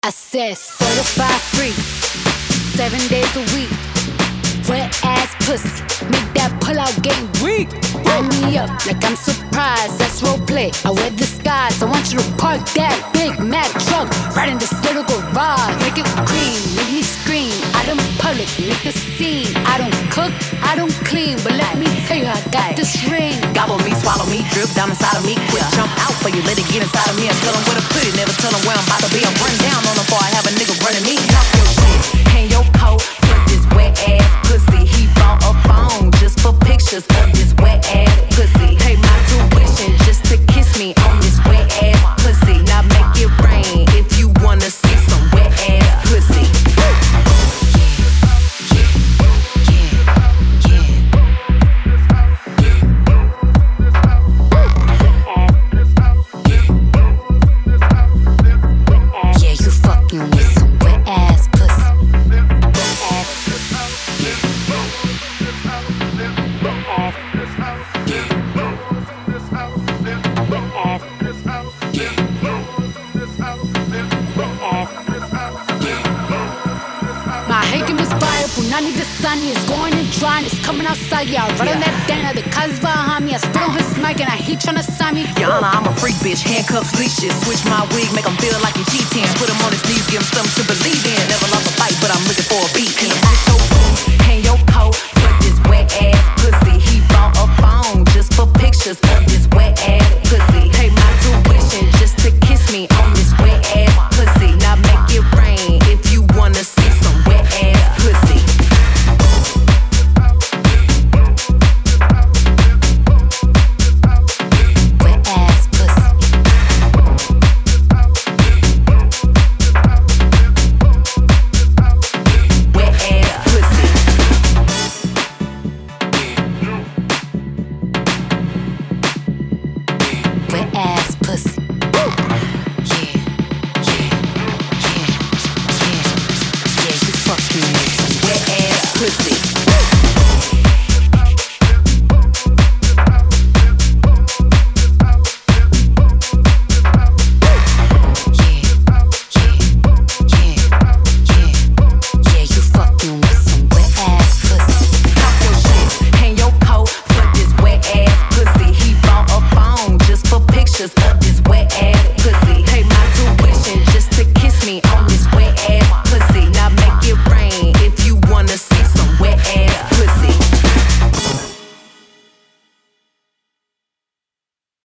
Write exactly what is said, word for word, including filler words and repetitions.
I said certified free, seven days a week. Wet ass pussy, make that pull out game weak. Wind me up like I'm surprised, that's role play. I wear disguise, I want you to park that big Mack truck right in this little garage. Make it cream, make me scream. I don't public, make the scene. I don't cook, I don't clean, but let me tell you, I got this ring. Gobble me, swallow me, drip down inside of me. Quick jump out for you, let it get inside of me. I tell them where to put it, never tell them where I'm about to be. I'm run down on them before I have a nigga running me. Talk your shit, hang your coat for this wet ass pussy. He bought a phone just for pictures of this wet ass pussy. Pay my tuition just to kiss me on this wet ass pussy. Now make it rain if you wanna see some wet ass pussy. Punani the sun is going and drying, it's coming outside, yeah. I run on that Dana, the cuz behind me. I spit on his mic and I heat tryna sign me. Yana, I'm a freak bitch, handcuffs, leashes. Switch my wig, make him feel like he cheating. Put him on his knees, give him something to believe in. Never lost a fight, but I'm looking for a beat. And I'm so cool, hang your coat for this wet ass pussy. He bought a phone just for pictures of this wet ass pussy. Pay my tuition just to kiss me on this wet ass pussy. Now make it rain if you wanna see some wet ass pussy. Of this wet ass pussy.